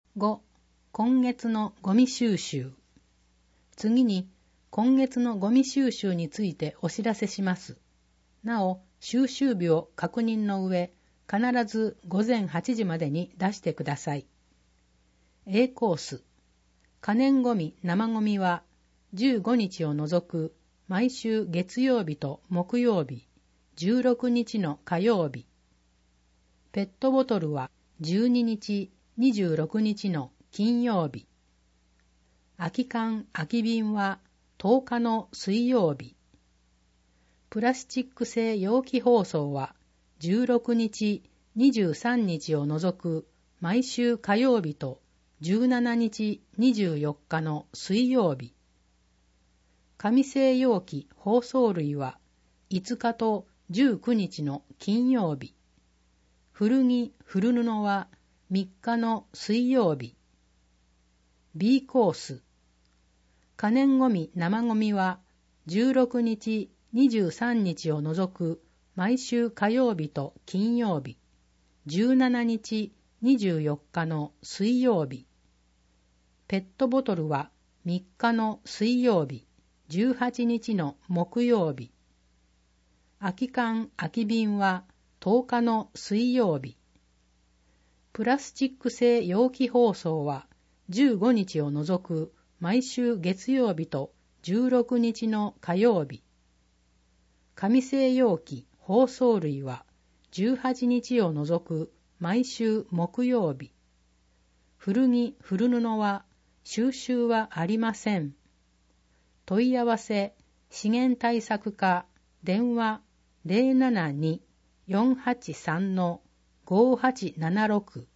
5. 今月のゴミ収集。次に、今月のゴミ収集についてお知らせします。なお、収集日を確認の上、必ず午前8時までに出してください。A コース。可燃ゴミ、生ゴミは、15日を除く、毎週月曜日と木曜日、16日の火曜日。ペットボトルは、12日、26日の金曜日。空き缶、空き瓶は10日の水曜日。プラスチック製容器包装は16日、23日を除く毎週火曜日と17日、24日の水曜日。紙製容器包装類は5日と19日の金曜日。古着、古布は3日の水曜日。B コース。可燃ゴミ、生ゴミは16日、23日を除く毎週火曜日と金曜日、17日、24日の水曜日。ペットボトルは3日の水曜日、18日の木曜日。空き缶、空き瓶は10日の水曜日。プラスチック製容器包装は15日を除く毎週月曜日と16日の火曜日。紙製容器包装類は18日を除く毎週木曜日。古着古布は収集はありません。問い合わせ資源対策課電話 072-483-5876